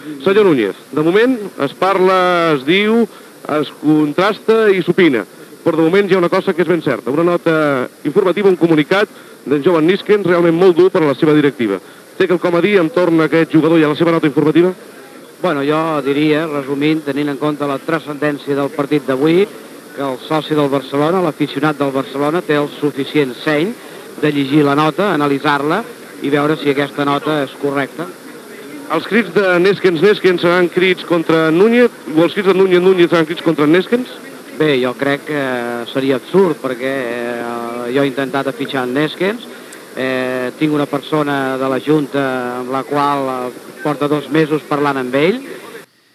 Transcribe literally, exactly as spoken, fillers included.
Senyor Núñez, de moment es parla, es diu, es contrasta i s'opina, però de moment hi ha una cosa que és ben certa, una nota informativa, un comunicat d'en Jovan Neeskens realment molt dur per a la seva directiva. Té quelcom a dir entorn a aquest jugador i a la seva nota informativa? Bueno, jo diria, resumint, tenint en compte la transcendència del partit d'avui, que el soci del Barcelona, l'aficionat del Barcelona, té el suficient seny de llegir la nota, analitzar-la i veure si aquesta nota és correcta. Els crits de Neeskens, Neeskens seran crits contra Núñez, o els crits de Núñez, Núñez seran crits contra Neeskens? Bé, jo crec que seria absurd, perquè eh, jo he intentat afitxar en Neeskens, eh, tinc una persona de la Junta amb la qual porta dos mesos parlant amb ell,